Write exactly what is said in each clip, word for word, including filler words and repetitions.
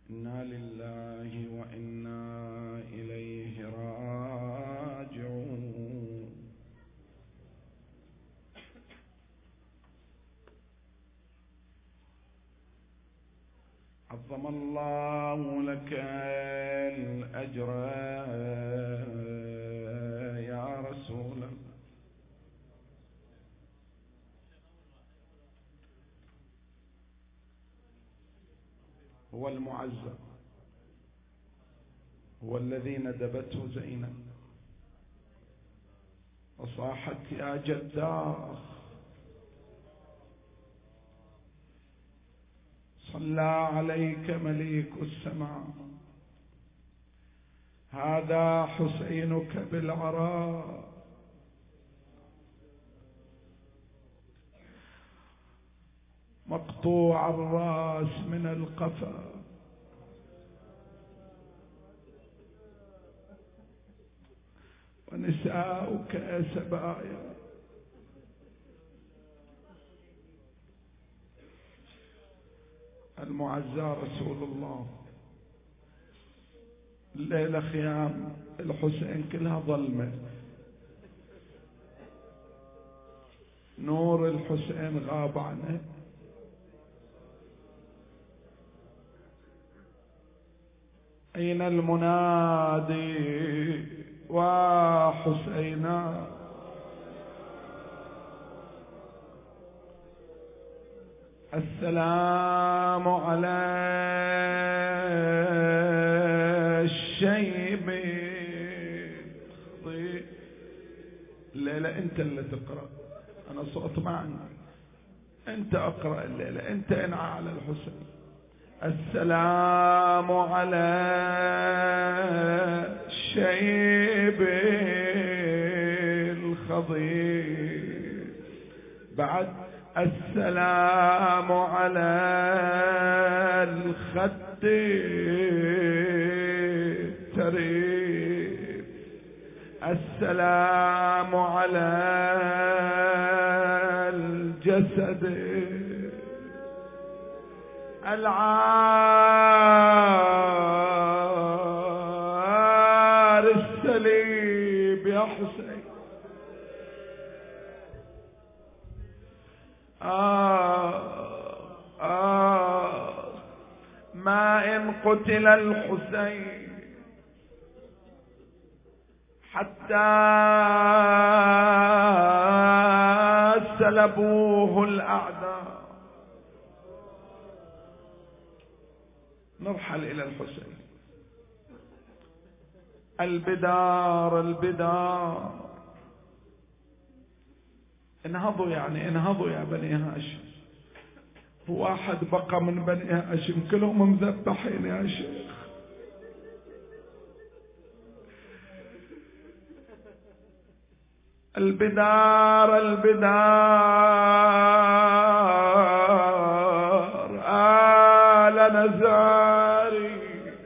إنا لله وإنا إليه راجعون. عظم الله لك الأجر يا رسول الله. هو المعزى، هو الذي ندبته زينب وصاحت يا جداه، صلى عليك مليك السماء، هذا حسينك بالعراء، مقطوع الراس من القفا، ونساؤك سبايا. المعزى رسول الله. الليلة خيام الحسين كلها ظلمة، نور الحسين غاب عنه. أين المنادي وحسينا؟ السلام على الشيب. الليلة انت اللي تقرأ، انا صوت ما عندي، انت اقرأ الليلة، انت انعى على الحسين. السلام على الشيب الخضير. بعد السلام على الخد التريب. السلام على الجسد العار السليب يا حسين. آه آه ما إن قتل الحسين حتى سلبوه الأعداء. نرحل إلى الحسين. البدار البدار، انهضوا يعني انهضوا يا بني هاشم. واحد بقى من بني هاشم كلهم مذبحين يا شيخ. البدار البدار آل نزاري،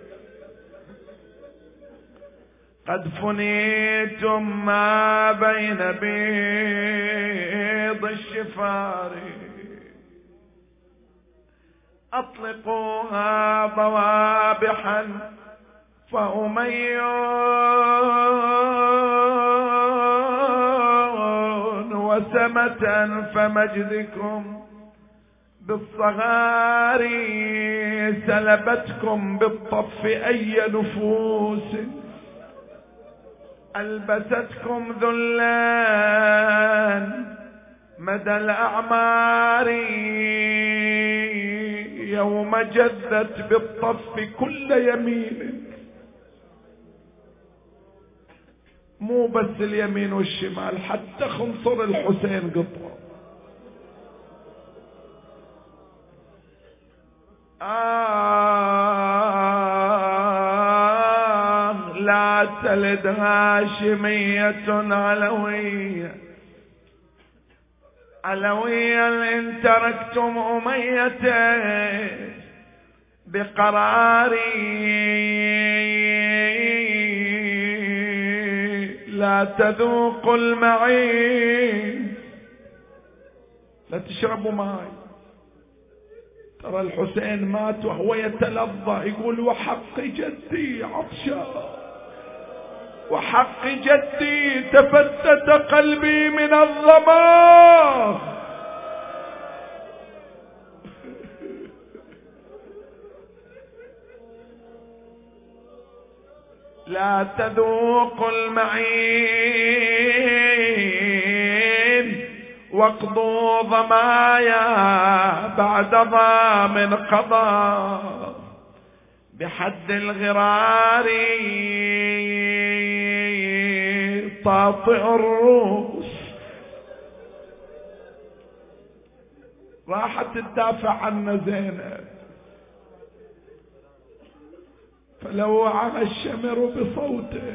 قد فنيتم ما بين بيض الشفار. أطلقوها ضوابحا فأمي وسمة فمجدكم بالصغار سلبتكم بالطف أي نفوس ألبستكم ذلان مدى الأعمار. يوم جذت بالطف كل يمين، مو بس اليمين والشمال، حتى خنصر الحسين قطع. آه لا تلد هاشمية علوية، علويا إن تركتم أمية بقراري. لا تذوقوا المعين، لا تشربوا ماي، ترى الحسين مات وهو يتلظى يقول وحق جدي عطشان، وحق جدي تفتت قلبي من الظما. لا تذوق المعين واقضوا ظمايا بعد ضام قضى بحد الغرار طاطئ الروس. راحت تدافع عنا زينب فلوعها الشمر بصوته.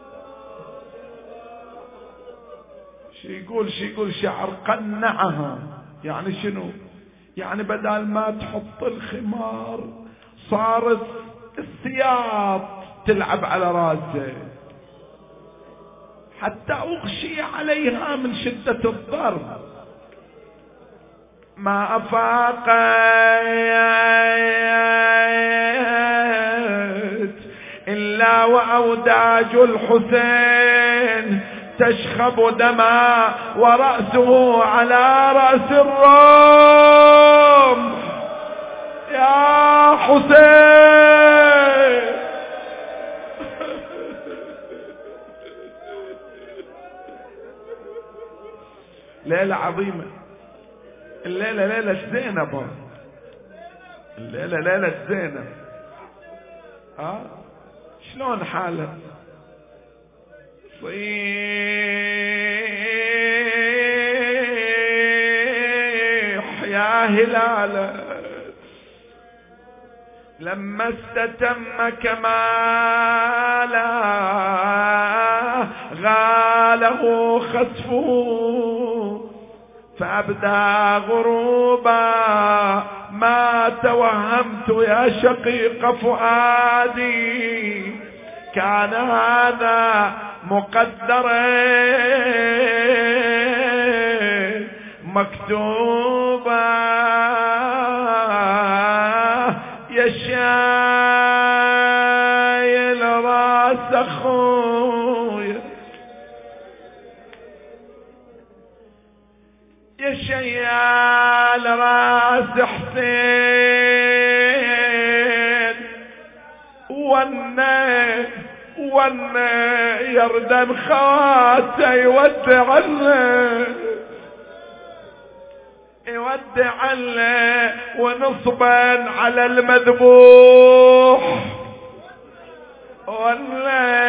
شي يقول شي يقول شعر قنعها، يعني شنو؟ يعني بدل ما تحط الخمار صارت السياط تلعب على راسه حتى أغشي عليها من شدة الضرب. ما أفاقت إلا وأوداج الحسين تشخب دما ورأسه على رأس الرمح. يا حسين ليلة عظيمة، الليلة ليلة زينب، الليلة ليلة زينب. ها شلون حالها؟ صيح يا هلال لما استتم كمالا غاله خسفه فأبدى غروبا ما توهمت يا شقيق فؤادي كان هذا مقدرا مكتوبا يا شايل راس اخويا يا شيال راس حسين ونا ونا يردن خواته يودع له يودع له ونصبا على المذبوح ولا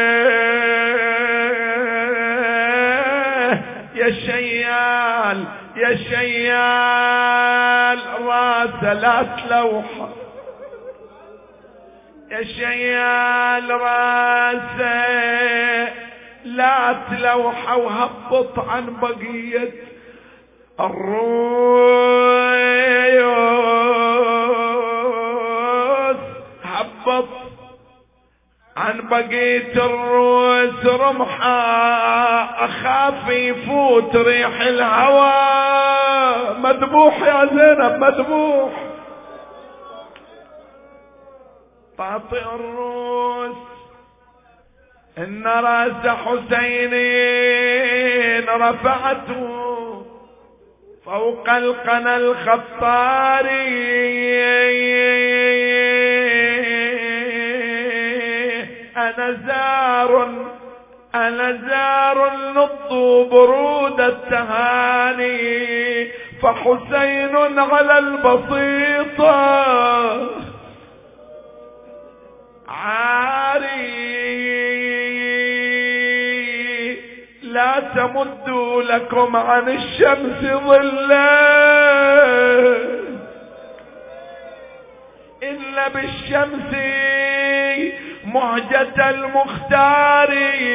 يا شيال يا شيال راس لا تلوحه يا شيال راسه لا تلوحه وهبط عن بقية الروس هبط عن بقية الروس رمحة اخاف يفوت ريح الهوى. مذبوح يا زينب مذبوح طاطئ الروس ان راس حسين رفعته فوق القنا الخطاري انا زار انا زار نض برود التهاني فحسين على البسيطة عاري لا تمدوا لكم عن الشمس ظلا إلا بالشمس مهجة المختار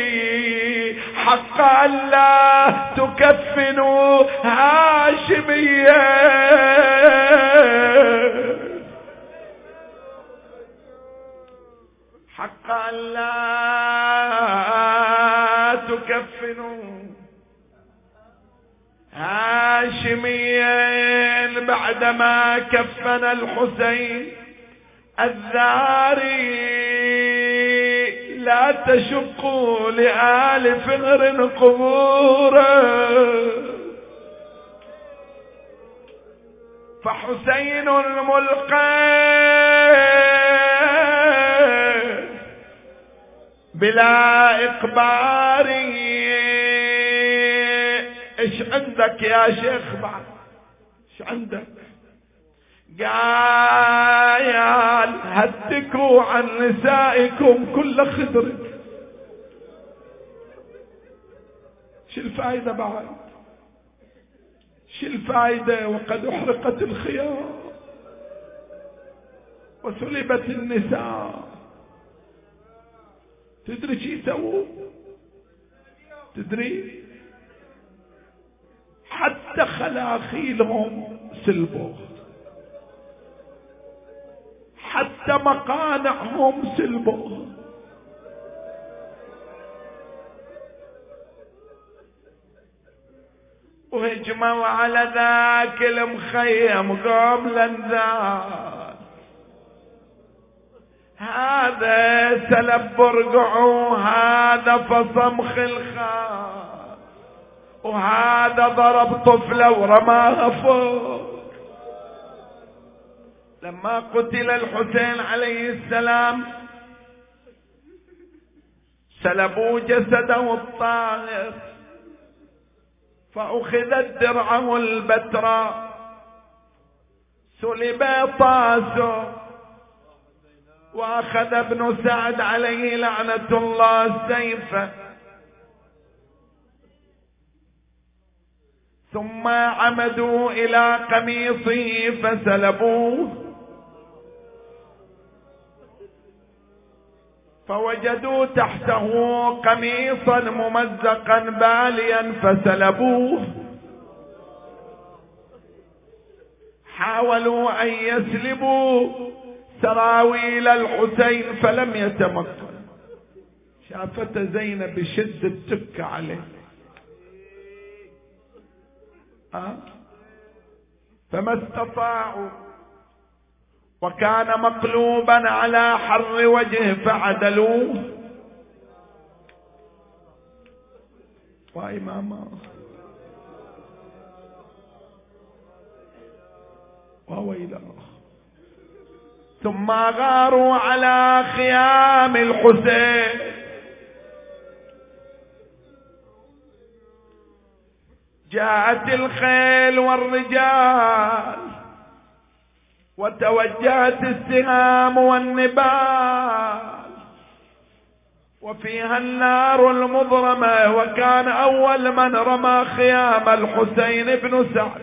حق أن لا تكفنوا هاشمية حق أن لا تكفنوا هاشمية هاشميا بعدما كفن الحسين الذاري لا تشقوا لآل فغر قبورا فحسين الملقى بلا إقبار. إيش عندك يا شيخ بعد؟ إيش عندك؟ قال هتكوا عن نسائكم كل خدر. شو الفائدة بعد؟ شو الفائدة وقد أحرقت الخيام وسلبت النساء؟ تدري شو يسووا؟ تدري؟ حتى خلاخيلهم سلبوه، حتى مقانعهم سلبوه. وهجموا على ذاك المخيم قوم لنزال، هذا سلب برقعه، هذا فصم خلخال، وهذا ضرب طفلة ورماها فوق. لما قتل الحسين عليه السلام سلبوا جسده الطاهر، فأخذت درعه البتراء، سلب طاسه، وأخذ ابن سعد عليه لعنة الله سيفه، ثم عمدوا إلى قميصه فسلبوه، فوجدوا تحته قميصا ممزقا باليا فسلبوه. حاولوا أن يسلبوا سراويل الحسين فلم يتمكن. شافت زينب بشد التك عليه أه؟ فما استطاعوا، وكان مقلوبا على حر وجهه فعدلوه. واي ماما وويلا. ثم غاروا على خيام الحسين، جاءت الخيل والرجال وتوجهت السهام والنبال، وفيها النار المضرمة، وكان أول من رمى خيام الحسين بن سعد،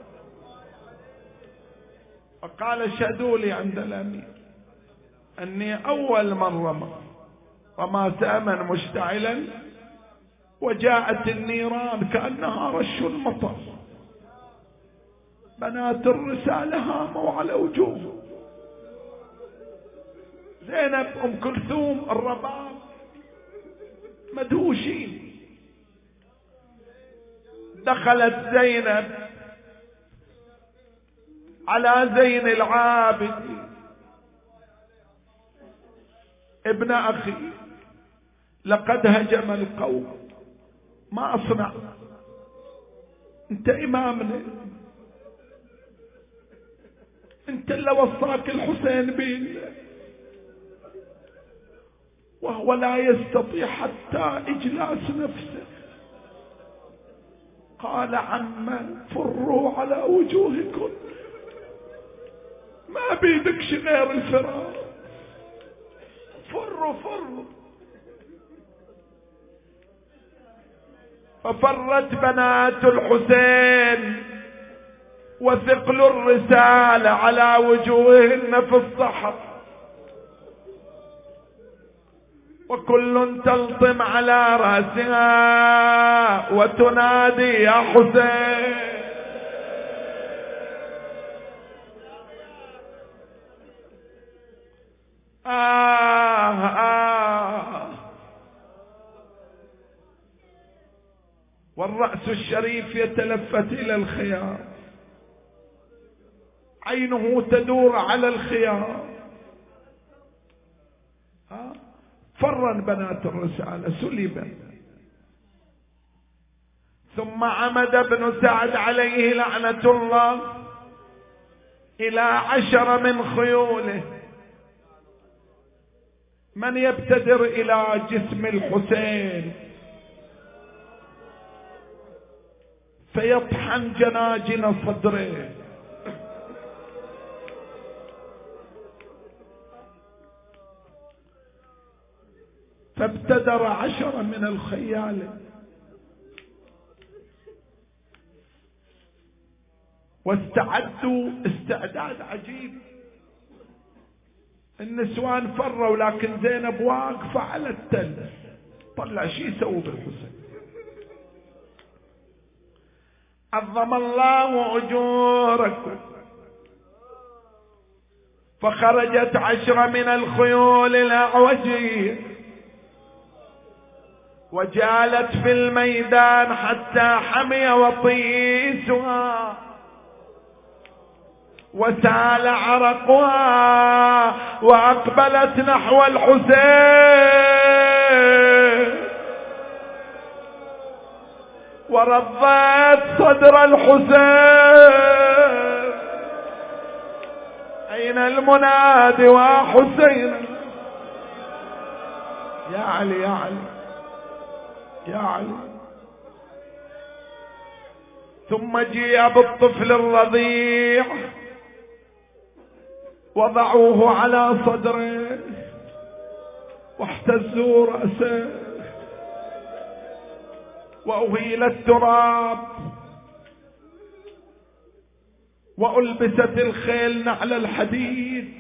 فقال اشهدوا لي عند الأمير أني أول من رمى، وما سأمن مشتعلا، وجاءت النيران كأنها رش المطر، بنات الرسالة هاموا على وجوههم. زينب أم كلثوم الرباب مدهوشين. دخلت زينب على زين العابدين ابن أخي، لقد هجم القوم، ما أصنع؟ أنت إمامنا، أنت اللي وصاك الحسين بينا، وهو لا يستطيع حتى إجلاس نفسه. قال عما فروا على وجوهكم، ما بيدكش غير الفرار، فروا فروا. ففرت بنات الحسين وثقل الرسالة على وجوههن في الصحراء، وكل تلطم على رأسها وتنادي يا حسين. آه آه والرأس رأس الشريف يتلفت إلى الخيام، عينه تدور على الخيام. فرا بنات الرسالة سلبا. ثم عمد ابن سعد عليه لعنة الله إلى عشر من خيوله، من يبتدر إلى جسم الحسين فيطحن جناجن صدره، فابتدر عشرة من الخيال واستعدوا استعداد عجيب. النسوان فروا لكن زينب واقفة على التل، طلع شي يسوي بالحسين. عظم الله أجوركم. فخرجت عشرة من الخيول الأعوجية وجالت في الميدان حتى حمي وطيسها وسال عرقها، وأقبلت نحو الحسين ورضت صدر الحسين. أين المنادي وحسين؟ يا علي يا علي يا علي. ثم جيء بالطفل الرضيع وضعوه على صدره واحتزوا رأسه وأهيل التراب وألبست الخيل نعل الحديد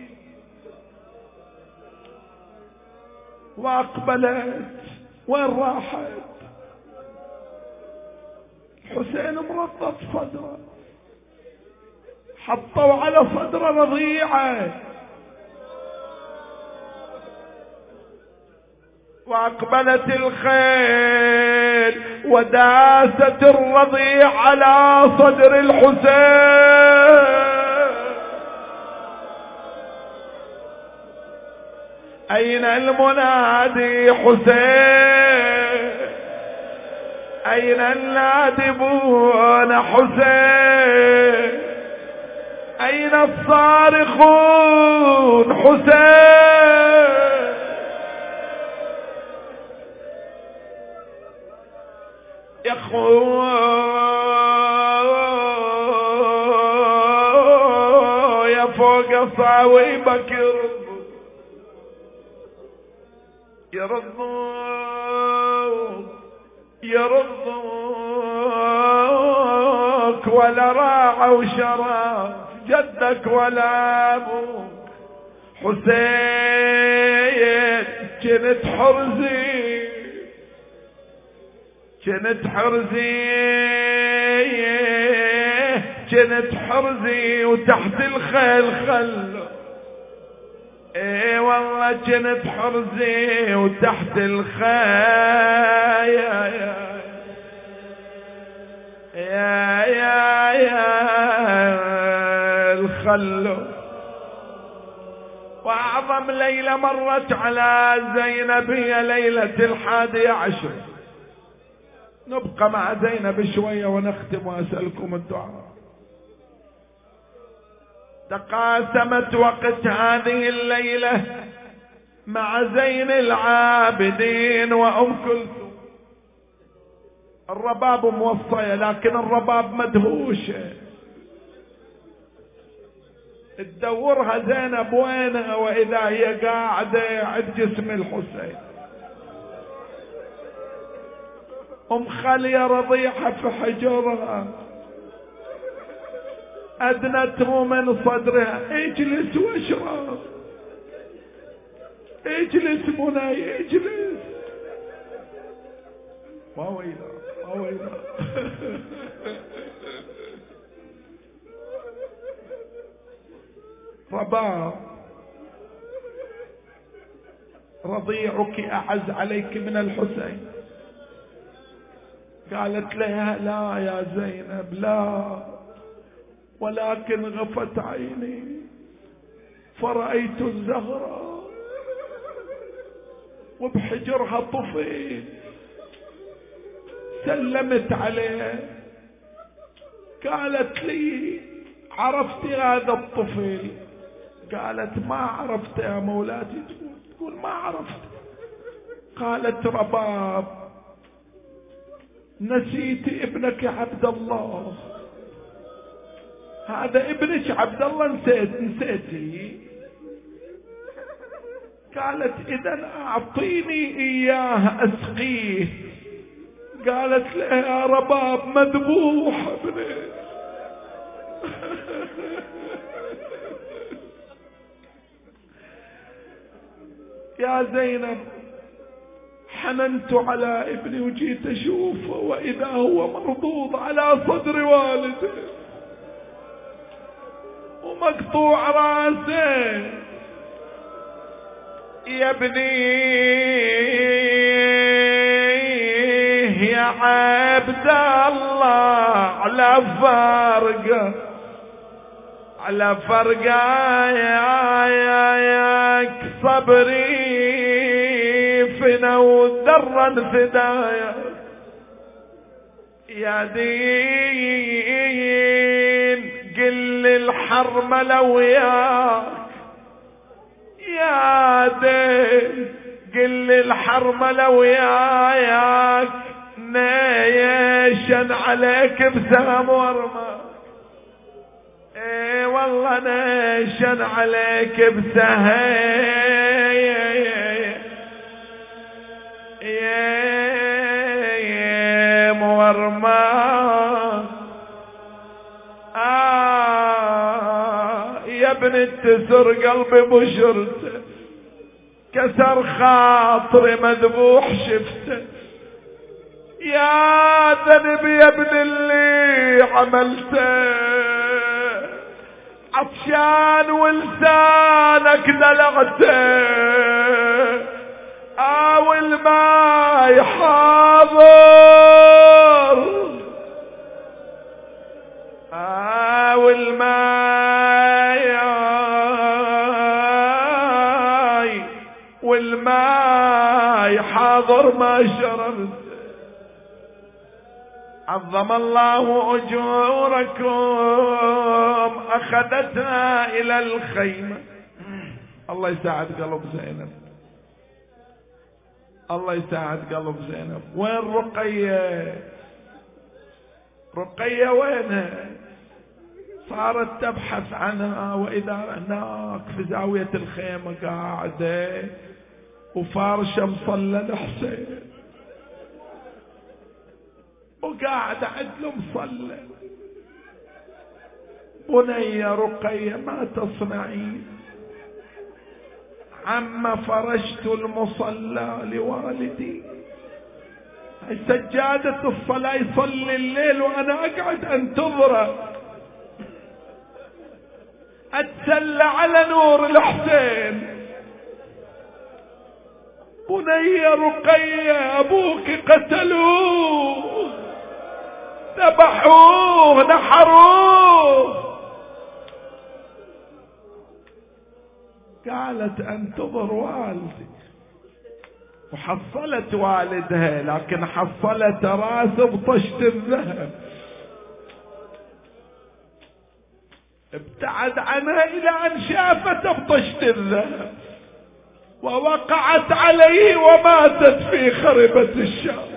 وأقبلت. وين راحت؟ الحسين مرضت صدره، حطوا على صدر رضيعه وأقبلت الخيل وداست الرضيع على صدر الحسين. أين المنادي حسين؟ أين النادبون حسين؟ أين الصارخون حسين؟ يا خويا فوق صاويبك يرضوك يرضوك ولا راعوا شرف جدك ولا ابوك حسين. كنت حرزي كنت حرزي كنت حرزي وتحت الخيل خلو. ايه والله كنت حرزي وتحت الخيل يا يا يا يا الخلو. واعظم ليلة مرت على زينب هي ليلة الحادي عشر. نبقى مع زينب شوية ونختم واسألكم الدعاء. تقاسمت وقت هذه الليلة مع زين العابدين وأم كلثوم. الرباب موصية لكن الرباب مدهوشة. تدورها زينب وينها وإذا هي قاعدة عند جسم الحسين. أم خالية رضيحة في حجرها أدنته من صدرها. اجلس واشرب، اجلس منى اجلس. ما ويلا ما ويلا. رباب رضيعك أعز عليك من الحسين. قالت لها لا يا زينب لا، ولكن غفت عيني فرأيت الزهرة وبحجرها طفل، سلمت عليه. قالت لي عرفت هذا الطفل؟ قالت ما عرفت يا مولاتي. تقول ما عرفت. قالت رباب نسيت ابنك عبد الله، هذا ابنك عبد الله نسيت نسيتي. قالت اذا اعطيني اياه اسقيه. قالت له يا رباب مذبوح ابني. يا زينب حننت على ابني وجيت اشوفه واذا هو مربوط على صدر والده ومقطوع راسه. يا ابني يا عبد الله على فرقه على فرقه يا يا ياك صبري فينا ودرا فدايا. يا دين قل الحرمله وياك، يا دين قل الحرمله وياك نيشن عليك بسهم ورمى. اي والله نيشن عليك بسهم يا مورما. آه يا ابن تسر قلبي بشرته، كسر خاطري مذبوح شفته. يا ذنب يا ابن اللي عملته، عطشان ولسانك دلعته. آول ما يحاضر آول ما ياي والماء حاضر ما شررت. عظم الله أجوركم. أخذتنا إلى الخيمة. الله يساعد قلب زينب، الله يساعد قلب زينب. وين رقية؟ رقية وينها؟ صارت تبحث عنها وإذا هناك في زاوية الخيمة قاعدة وفارشة مصلى الحسين وقاعدة عدل مصلى. بني رقية ما تصنعين؟ عما فرشت المصلى لوالدي، سجادة الصلاة يصلي الليل وأنا أقعد أنتظره أتسلى على نور الحسين. بني رقية أبوك قتلوه، ذبحوه، نحروه. قالت انتظر والدي، وحصلت والدها لكن حصلت راسه بطشت الذهب. ابتعد عنها الى ان شافته بطشت الذهب ووقعت عليه وماتت في خربة الشام.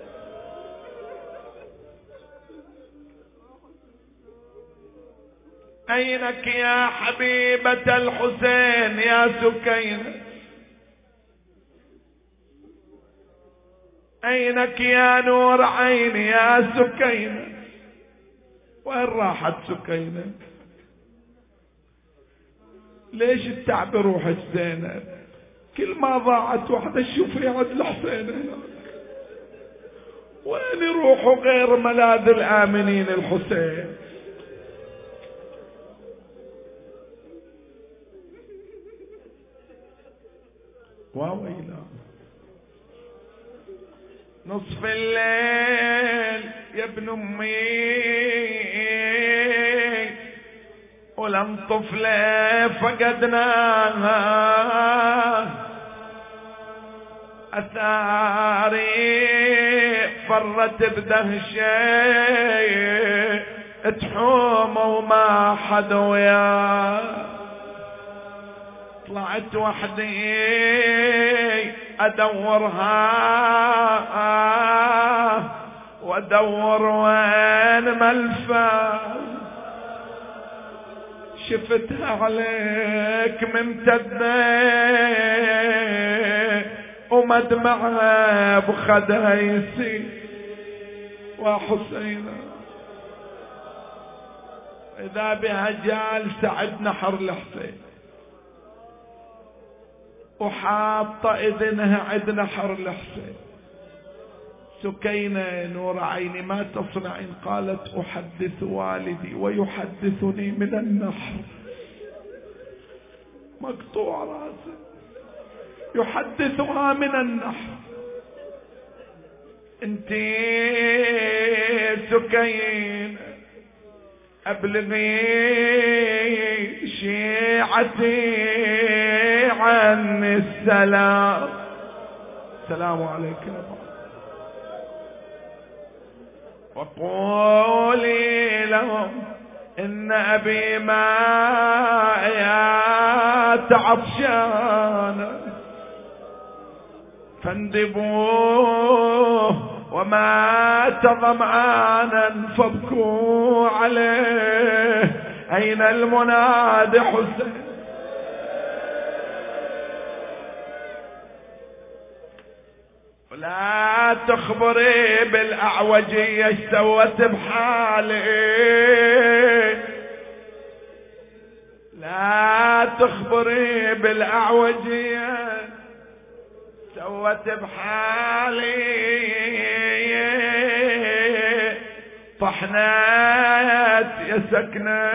أينك يا حبيبة الحسين يا سكينة؟ أينك يا نور عيني يا سكينة؟ وين راحت سكينة؟ ليش التعب روحك زينب؟ كل ما ضاعت واحدة تشوفي عند الحسين هنا. وين يروحوا غير ملاذ الآمنين الحسين؟ وويلا نصف الليل يا ابن امي ولم طفله فقدناها اثاري فرت بدهشة تحوم وما حد وياه طلعت وحدي ادورها وادور وين ملفى شفتها عليك ممتدة ومدمعها بخدها يسيل وحسينة إذا بها جالسة عند نحر الحسين وحاطة إذنها عند نحر الحسين. سكينة نور عيني ما تصنعين؟ قالت أحدث والدي ويحدثني من النحر مقطوع راسه يحدثها من النحر. انتي سكين ابلغي شيعتي عني السلام. السلام عليك يا بابا وقولي لهم ان ابي مات عطشانا فاندبوه ومات ظمآنا فابكوا عليه. اين المنادي حسين؟ لا تخبري بالاعوجية ايش سوت بحالي، لا تخبري بالاعوجية سوت بحالي. طحنات يا سكنة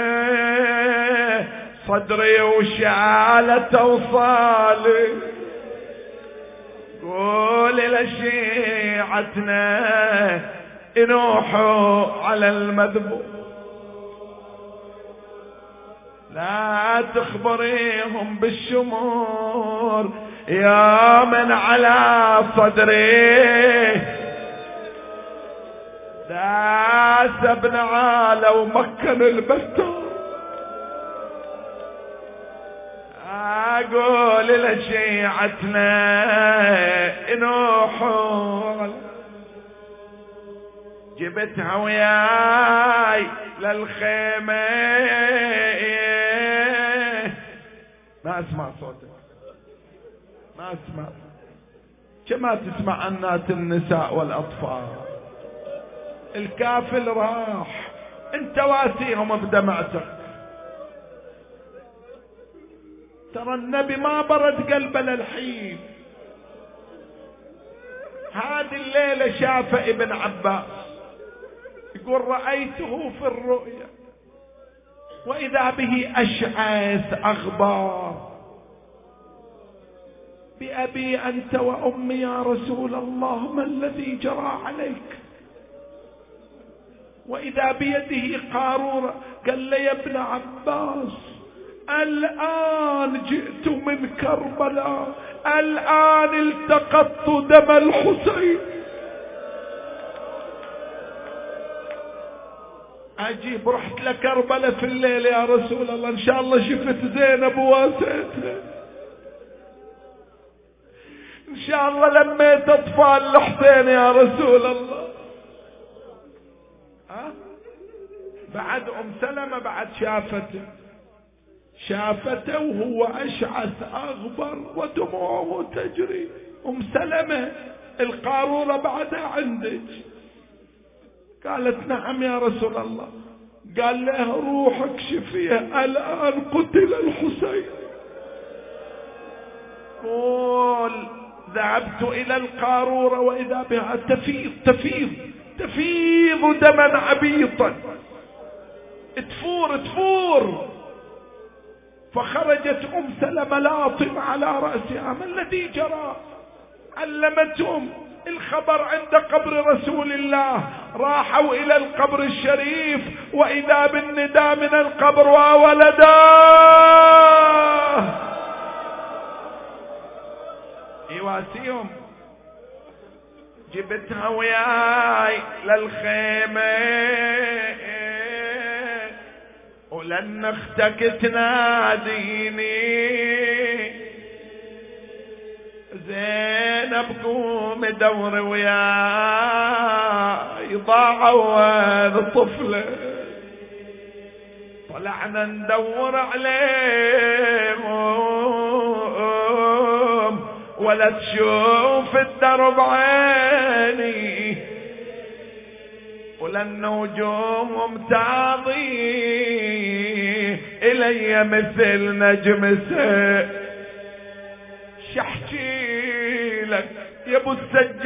صدري وشالت اوصالي. قول لشيعتنا انوحوا على المذبوح، لا تخبريهم بالشمور يا من على صدري داس ابن عالة ومكن البتار. اقول لشيعتنا انوحوا، جبتها وياي للخيمة ما اسمع صوتك، ما اسمع كما تسمع عنات النساء والاطفال. الكافل راح انت واسيهم بدمعتك. ترى النبي ما برد قلبه للحين. هذه الليلة شاف ابن عباس يقول رأيته في الرؤيا وإذا به أشعث أغبار بأبي أنت وأمي يا رسول الله ما الذي جرى عليك؟ وإذا بيده قارورة. قال لي يا ابن عباس الآن جئت من كربلاء، الآن التقطت دم الحسين. عجيب، رحت لكربلاء في الليل يا رسول الله، إن شاء الله شفت زينب وواسيتها، إن شاء الله لميت أطفال الحسين يا رسول الله. ها؟ بعد أم سلمة بعد شافته شافته وهو أشعث أغبر ودموعه تجري. أم سلمة القارورة بعدها عندك؟ قالت نعم يا رسول الله. قال له روح اكشفيه الآن قتل الحسين. قول ذهبت إلى القارورة وإذا بها تفيض تفيض تفيض دما عبيطا، تفور تفور. فخرجت أم سلمة لاطم على رأسها، ما الذي جرى؟ علمتهم الخبر عند قبر رسول الله، راحوا إلى القبر الشريف وإذا بالنداء من القبر: وولداه. يواسيهم: جبتها وياي للخيمة ولن اختك تناديني، زينب قوم دور وياي ضاعوا الطفلة. طلعنا ندور عليهم ولا تشوف الدرب عيني، ولا النجوم تعضي إلي مثل نجم سيء. شحكي لك يا ابو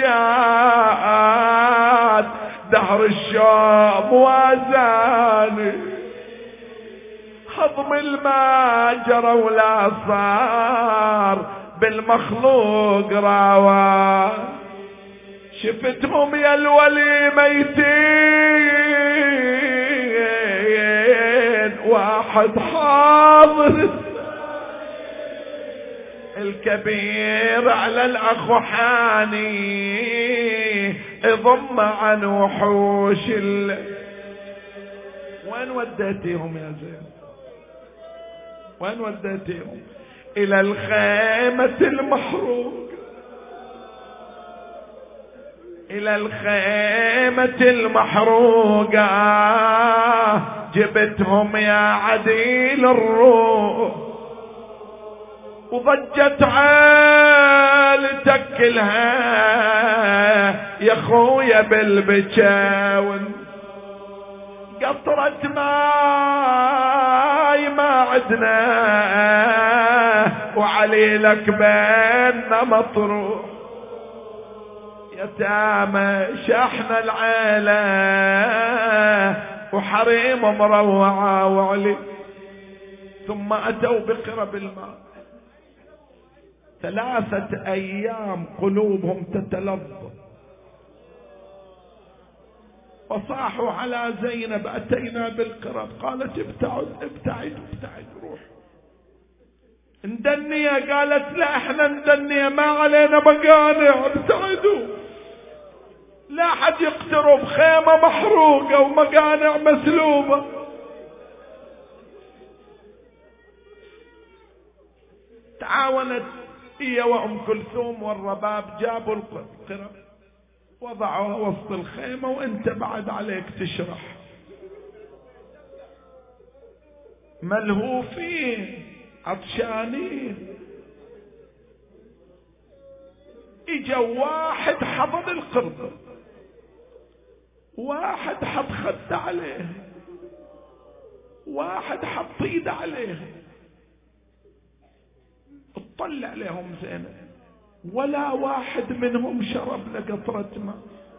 السجاد، دهر الشام وازاني، هضم الماجرة ولا صار بالمخلوق راوان. شفتهم يا الولي ميتين، واحد حاضر الكبير على الاخ حاني، اضم عن وحوش ال... وين وديتيهم يا زين؟ وين وديتيهم؟ الى الخيمة المحروق، الى الخيمة المحروقة، جبتهم يا عديل الروح. وضجت عيلتك كلها يا خويا بالبجاون، قطرة ماي ما عدنا وعليلك بيننا مطروح. يتامى شحن العيلة وحريم مروعة وعلي. ثم أتوا بقرب الماء، ثلاثة أيام قلوبهم تتلظى، وصاحوا على زينب: أتينا بالقرب. قالت: ابتعد ابتعد ابتعد روح. ندنية. قالت: لا احنا ندنية ما علينا مقانع، ابتعدوا، لا حد يقترب، خيمة محروقة ومقانع مسلوبة. تعاونت هي وأم كلثوم والرباب، جابوا القرب وضعوها وسط الخيمة، وانت بعد عليك تشرح. ملهوفين عطشانين. اجا واحد حضن القرب، واحد حط خد عليه، واحد حط ايد عليه. اطلع عليهم زينب، ولا واحد منهم شرب لقطرة ماء.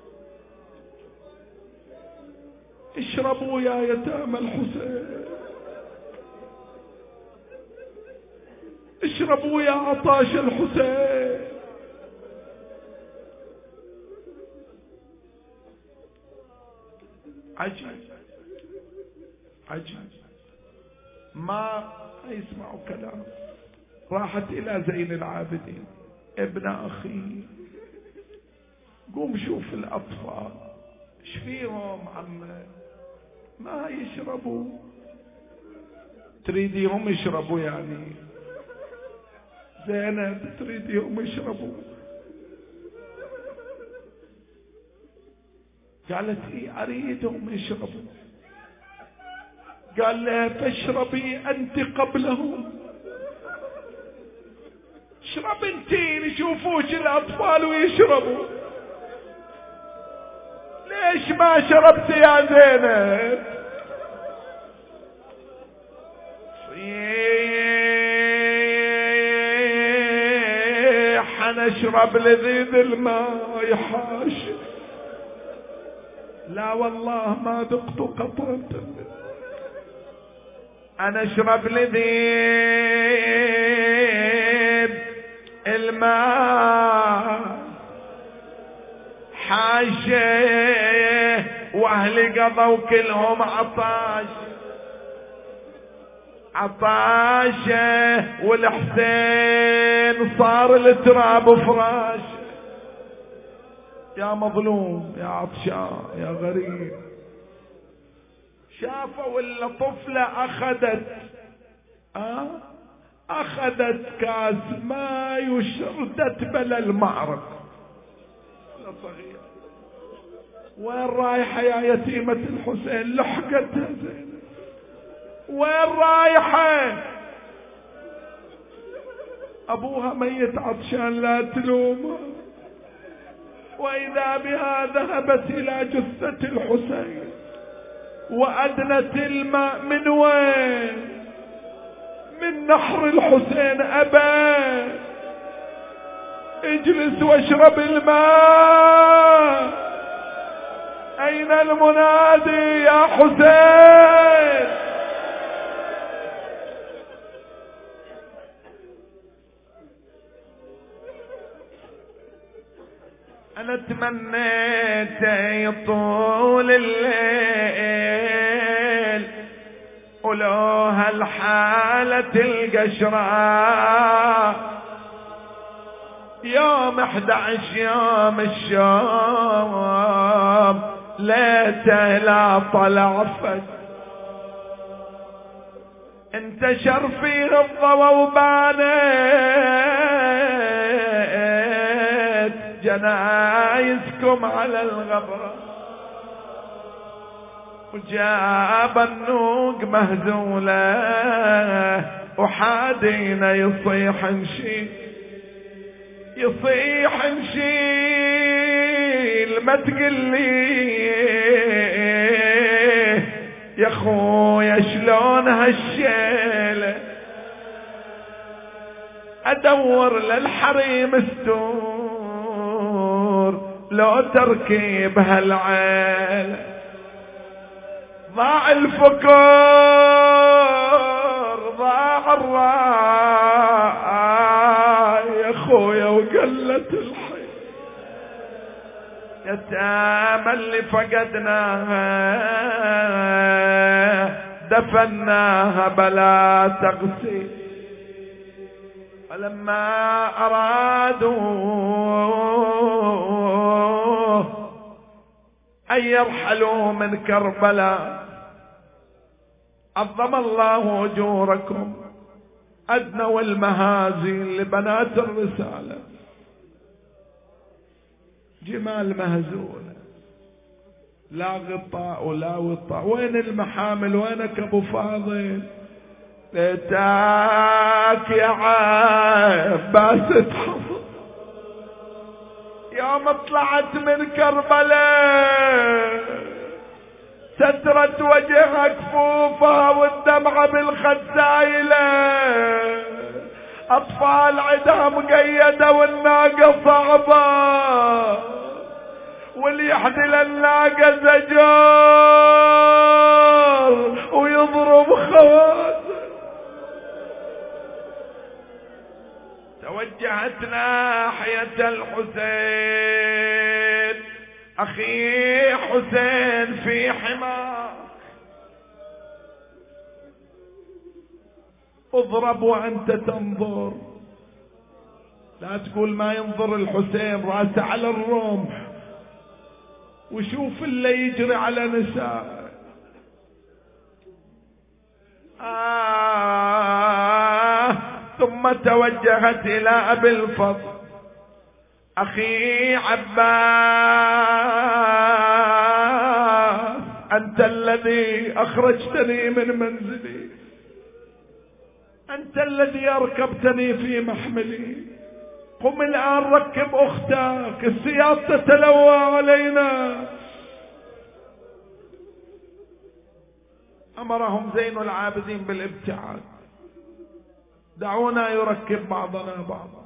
اشربوا يا يتامى الحسين، اشربوا يا عطاش الحسين. عجيب عجيب، ما يسمعوا كلام. راحت الى زين العابدين: ابن اخي قوم شوف الاطفال ايش فيهم عمه، ما يشربوا. تريديهم يشربوا يعني؟ زينب تريديهم يشربوا؟ قالت: ايه اريدهم يشربوا. قال لها: فاشربي انت قبلهم. اشرب انتين يشوفوش الاطفال ويشربوا. ليش ما شربت يا زينب؟ صيح انا اشرب لذيذ الماء يحاش. لا والله ما ذقت قطرة، انا اشرب لذيذ الماء حاشه واهلي قضوا كلهم عطاش عطاشه والحسين صار التراب فراش. يا مظلوم يا عطشان يا غريب. شافوا الا طفلة اخذت آه اخذت كاس ماي وشردت بلا المعركة. طفلة صغيرة. وين رايحة يا يتيمة الحسين؟ لحقتها زينب. وين رايحة؟ ابوها ميت عطشان لا تلومه. واذا بها ذهبت الى جثة الحسين وادنت الماء. من وين؟ من نحر الحسين. ابا اجلس واشرب الماء. اين المنادي يا حسين؟ انا تمنيت يطول الليل ولو هالحالة القشرة يوم احد عشر يوم الشام ليته لا طلع فجر. انتشر فيه الضوء وبانت جنايزكم على الغبرة وجاب النوق مهزولة وحادينا يصيح نشيل يصيح نشيل. ما تقلي يا خويا شلون هالشيلة ادور للحريم استور لو تركيب هالعيلة. ضاع الفكر ضاع الراي يا خويا وقلت الحي. يتامى اللي فقدناها دفناها بلا تغسيل. فلما أرادوا أن يرحلوا من كربلاء عظم الله أجوركم أدنوا المهازل لبنات الرسالة. جمال مهزولة لا غطاء ولا وطاء. وين المحامل؟ وينك ابو فاضل؟ ليتاك يا عباس تحفظ يوم طلعت من كربلاء سترت وجهك كفوفها والدمعة بالخد سايلة. اطفال عدها مقيدة والناقة صعبة واللي يحدل الناقة زجار ويضرب خواتم. توجهت ناحية الحسين. اخي حسين في حماك اضرب وانت تنظر. لا تقول ما ينظر الحسين راسه على الرمح وشوف اللي يجري على نساء. آه ثم توجهت الى ابي الفضل. اخي عباس انت الذي اخرجتني من منزلي، انت الذي اركبتني في محملي. قم الان ركب اختك، السياط تتلوى علينا. امرهم زين العابدين بالابتعاد. دعونا يركب بعضنا بعضا.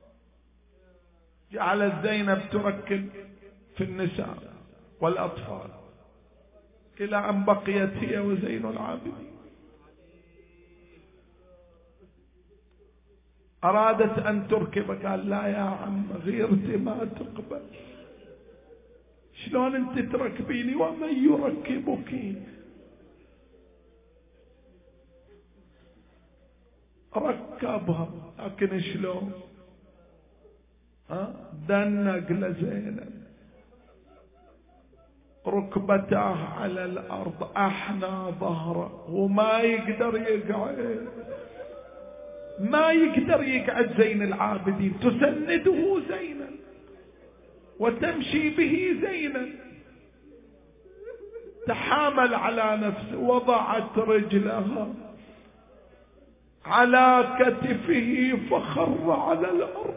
جعلت زينب تركب في النساء والاطفال الى ان بقيت هي وزين العابدين. أرادت أن تركب، قال لا يا عم غيرتي ما تقبل. شلون انت تركبيني ومن يركبك؟ ركبها، لكن شلون؟ ها دنق لزينب، ركبتاه على الارض، احنى ظهره وما يقدر يقعد، ما يقدر يقعد زين العابدين، تسنده زينب وتمشي به زينب. تحامل على نفسه، وضعت رجلها على كتفه فخر على الأرض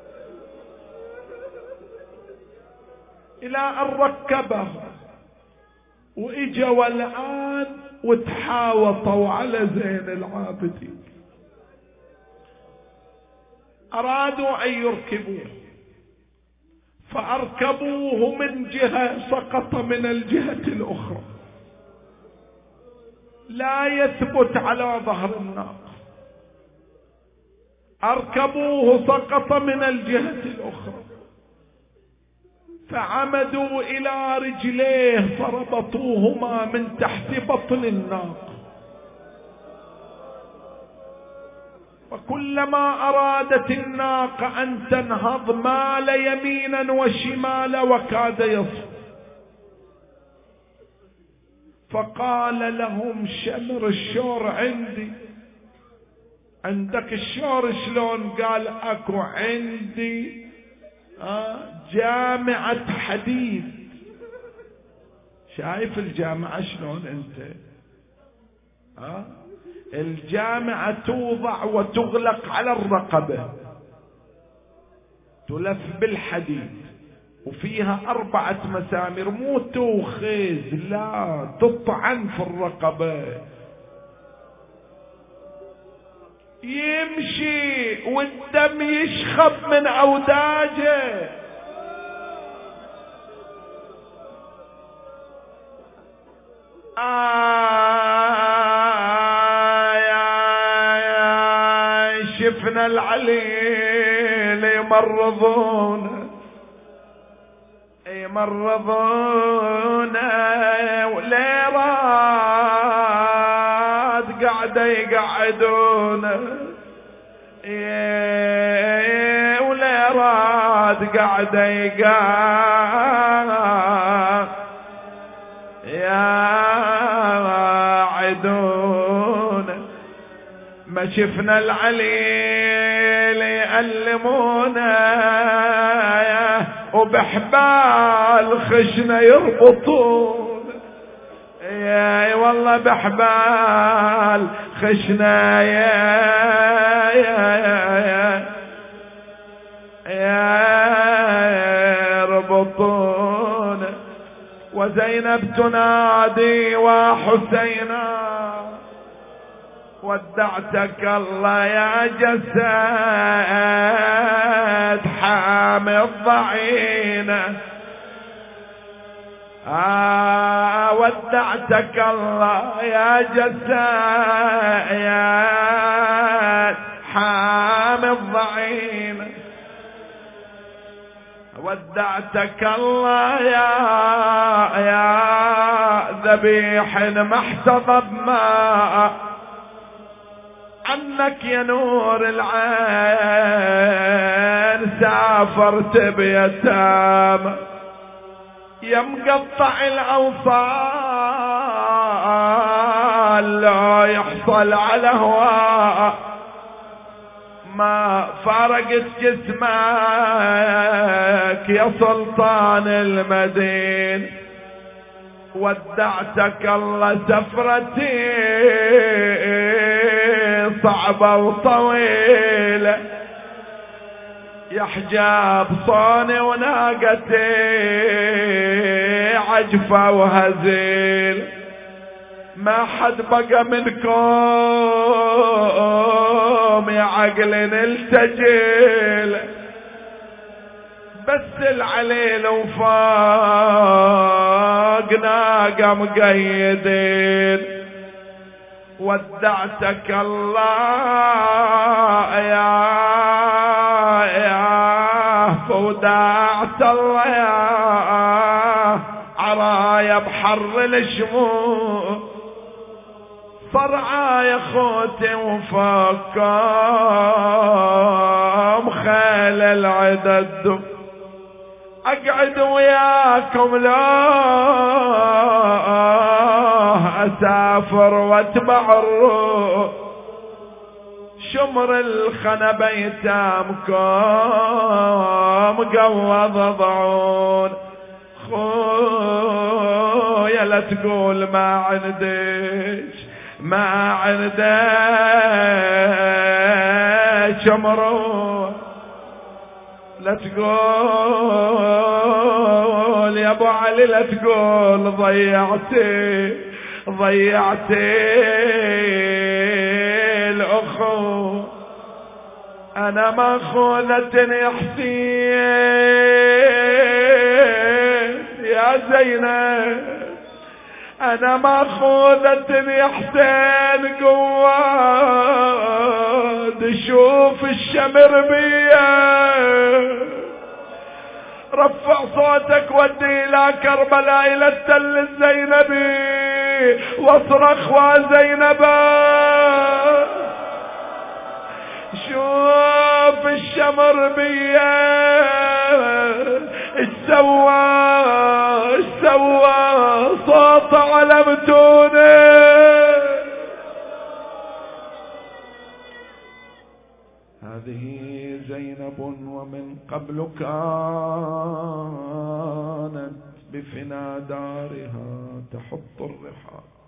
إلى أن ركبه، وإجا والآن وتحاوطوا على زين العابدين، أرادوا أن يركبوه فأركبوه من جهة، سقط من الجهة الأخرى، لا يثبت على ظهر الناقة. أركبوه سقط من الجهة الأخرى، فعمدوا إلى رجليه فربطوهما من تحت بطن الناقة، وكلما أرادت الناقة أن تنهض مال يمينا وشمالا وكاد يصف. فقال لهم شمر الشور عندي. عندك الشور شلون؟ قال اكو عندي جامعة حديد. شايف الجامعة شلون انت؟ ها الجامعة توضع وتغلق على الرقبة، تلف بالحديد وفيها أربعة مسامير، مو توخيز، لا تطعن في الرقبة. يمشي والدم يشخب من أوداجه. آه شفنا العليل يمرضون يمرضون وليرات قاعدة يقعدون، وليرات قاعدة يقعدون. ما شفنا العليل يألمونا وبحبال خشنا يربطون، يا والله بحبال خشنا يا يا يا يا يربطون. وزينب تنادي وحسينا ودعتك الله يا جسد حامي الضعينة. آه ودعتك الله يا جسد يا حامي الضعينة، ودعتك الله يا يا ذبيح ما احتضب ماء عنك يا نور العين. سافرت بيتام يا مقطع الأوصال، لا يحصل على هواء ما فارقت جسمك يا سلطان المدين. ودعتك الله سفرتي صعبة وطويلة، يا حجاب صوني وناقتي عجفة وهزيل. ما حد بقى منكم يا عقل نلتجل، بس العليل وفاق ناقة مقيدين. ودعتك الله يا يا فودعت الله يا عرايا بحر الشموس صرعى يا خوتي وفكام خيل العدد اقعد وياكم لا اسافر واتبع الروح شمر الخنا بيتامكم قوض ضعون خويا لا تقول ما عندش ما عندش شمرون لا تقول يا ابو علي لا تقول ضيعتي ضيعتي الاخو انا ما خونتني حسين يا زينب انا ما خونتني حسين قواد شوف الشمر بيا رفع صوتك ودي الى كربلاء الى التل الزينبي واصرخ وزينبا شوف الشمر بيا ايش سوى ايش سوى صوت علمتوني. هذه زينب ومن قبل كانت بفنا دارها تحط الرحال